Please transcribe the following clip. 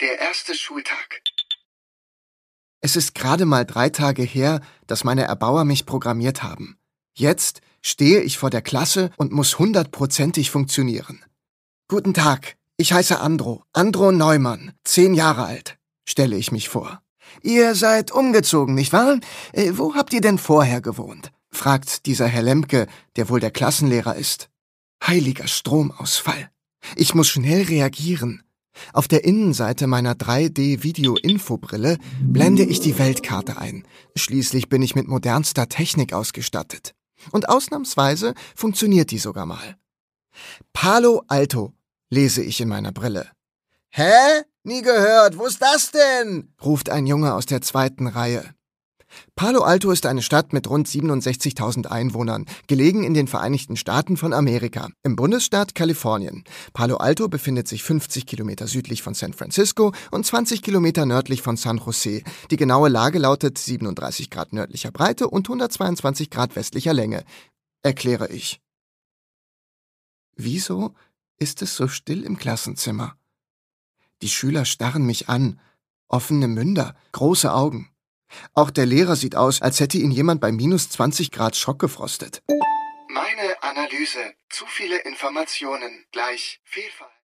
Der erste Schultag. Es ist gerade mal 3 Tage her, dass meine Erbauer mich programmiert haben. Jetzt stehe ich vor der Klasse und muss 100%ig funktionieren. Guten Tag, ich heiße Andro Neumann, 10 Jahre alt, stelle ich mich vor. Ihr seid umgezogen, nicht wahr? Wo habt ihr denn vorher gewohnt? Fragt dieser Herr Lemke, der wohl der Klassenlehrer ist. Heiliger Stromausfall. Ich muss schnell reagieren. Auf der Innenseite meiner 3D-Video-Infobrille blende ich die Weltkarte ein. Schließlich bin ich mit modernster Technik ausgestattet. Und ausnahmsweise funktioniert die sogar mal. Palo Alto, lese ich in meiner Brille. Hä? Nie gehört, wo ist das denn? Ruft ein Junge aus der 2. Reihe. Palo Alto ist eine Stadt mit rund 67.000 Einwohnern, gelegen in den Vereinigten Staaten von Amerika, im Bundesstaat Kalifornien. Palo Alto befindet sich 50 Kilometer südlich von San Francisco und 20 Kilometer nördlich von San Jose. Die genaue Lage lautet 37 Grad nördlicher Breite und 122 Grad westlicher Länge, erkläre ich. Wieso ist es so still im Klassenzimmer? Die Schüler starren mich an, offene Münder, große Augen. Auch der Lehrer sieht aus, als hätte ihn jemand bei minus 20 Grad Schock gefrostet. Meine Analyse. Zu viele Informationen. Gleich Fehlverhalten.